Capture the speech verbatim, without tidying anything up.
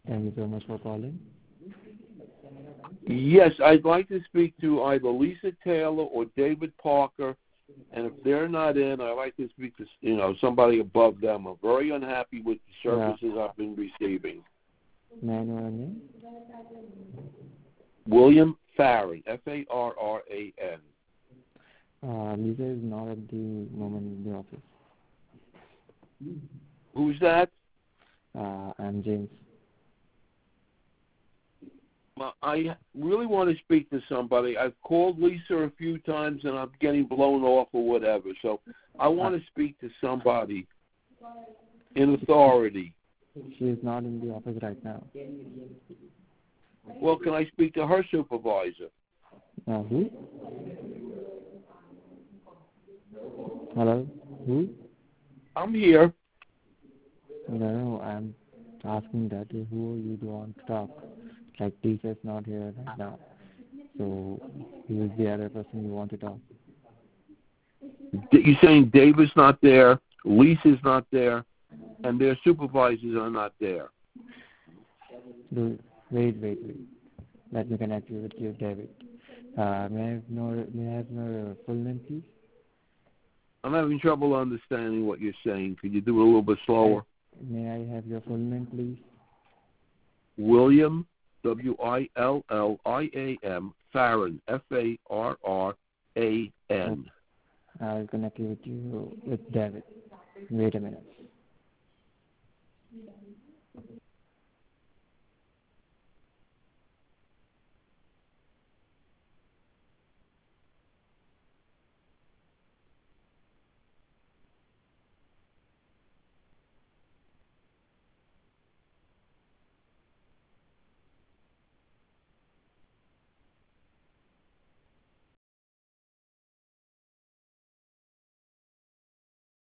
Thank you so much for calling. Yes, I'd like to speak to either Lisa Taylor or David Parker, and if they're not in, I'd like to speak to you know somebody above them. I'm very unhappy with the services yeah. I've been receiving. May I know your name? William Farron, F A R R A N. Uh, Lisa is not at the moment in the office. Who's that? Uh, I'm James. Well, I really want to speak to somebody. I've called Lisa a few times, and I'm getting blown off or whatever. So I want to speak to somebody in authority. She is not in the office right now. Well, can I speak to her supervisor? Uh, who? Hello? Who? I'm here. No, no, I'm asking that who you want to talk. Like, Lisa is not here right now. So, who is the other person you want to talk? You're saying David's not there, Lisa's not there, and their supervisors are not there. Do, wait, wait, wait. Let me connect you with you, David. Uh, may I have no, may I have your full name, please? I'm having trouble understanding what you're saying. Could you do it a little bit slower? May I have your full name, please? William, W I L L I A M, Farron, F A R R A N. I'll connect you with you with David. Wait a minute.